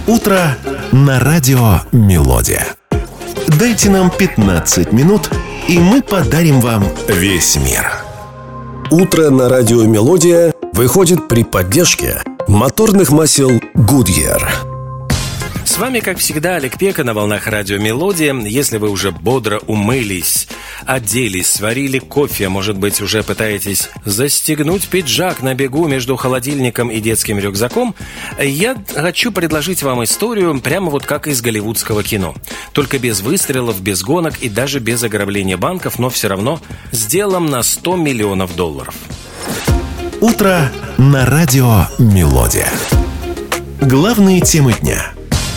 Утро на радио «Мелодия». Дайте нам 15 минут, и мы подарим вам весь мир. Утро на радио «Мелодия» выходит при поддержке моторных масел Goodyear. С вами, как всегда, Олег Пека на волнах радио «Мелодия». Если вы уже бодро умылись, оделись, сварили кофе, может быть, уже пытаетесь застегнуть пиджак на бегу между холодильником и детским рюкзаком, я хочу предложить вам историю прямо вот как из голливудского кино. Только без выстрелов, без гонок и даже без ограбления банков, но все равно с делом на $100 миллионов. Утро на радио «Мелодия». Главные темы дня.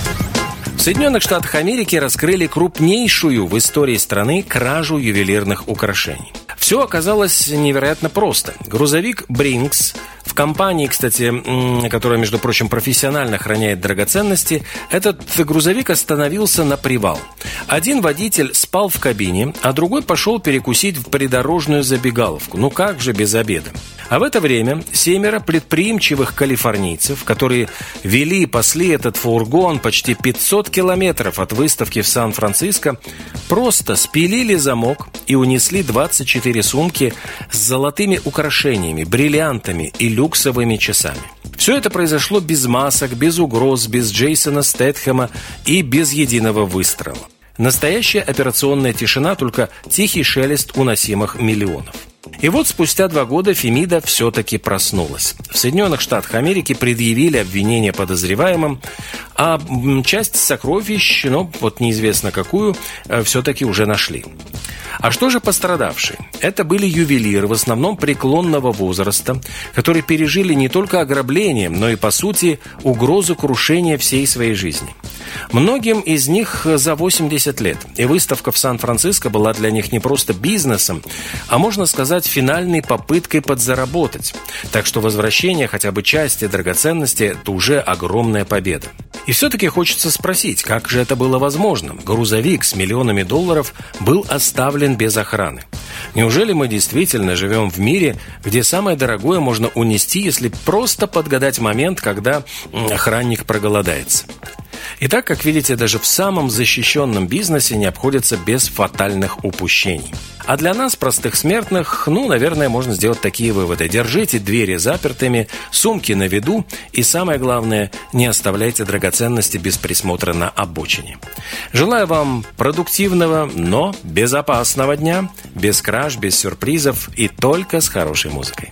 В Соединенных Штатах Америки раскрыли крупнейшую в истории страны кражу ювелирных украшений. Все оказалось невероятно просто. Грузовик Brinks в компании, кстати, которая, между прочим, профессионально храняет драгоценности, этот грузовик остановился на привал. Один водитель спал в кабине, а другой пошел перекусить в придорожную забегаловку. Ну как же без обеда? А в это время 7 предприимчивых калифорнийцев, которые вели и пасли этот фургон почти 500 километров от выставки в Сан-Франциско, просто спилили замок и унесли 24 сумки с золотыми украшениями, бриллиантами и люксовыми часами. Все это произошло без масок, без угроз, без Джейсона Стэтхэма и без единого выстрела. Настоящая операционная тишина, только тихий шелест уносимых миллионов. И вот спустя 2 года Фемида все-таки проснулась. В Соединенных Штатах Америки предъявили обвинение подозреваемым, а часть сокровищ, вот неизвестно какую, все-таки уже нашли. А что же пострадавшие? Это были ювелиры, в основном преклонного возраста, которые пережили не только ограбление, но и, по сути, угрозу крушения всей своей жизни. Многим из них за 80 лет, и выставка в Сан-Франциско была для них не просто бизнесом, а, можно сказать, финальной попыткой подзаработать. Так что возвращение хотя бы части драгоценностей – это уже огромная победа. И все-таки хочется спросить, как же это было возможно? Грузовик с миллионами долларов был оставлен без охраны. Неужели мы действительно живем в мире, где самое дорогое можно унести, если просто подгадать момент, когда охранник проголодается? Итак, как видите, даже в самом защищенном бизнесе не обходится без фатальных упущений. А для нас, простых смертных, наверное, можно сделать такие выводы. Держите двери запертыми, сумки на виду и, самое главное, не оставляйте драгоценности без присмотра на обочине. Желаю вам продуктивного, но безопасного дня, без краж, без сюрпризов и только с хорошей музыкой.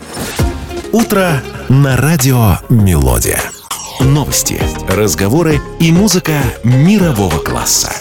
Утро на радио «Мелодия». Новости, разговоры и музыка мирового класса.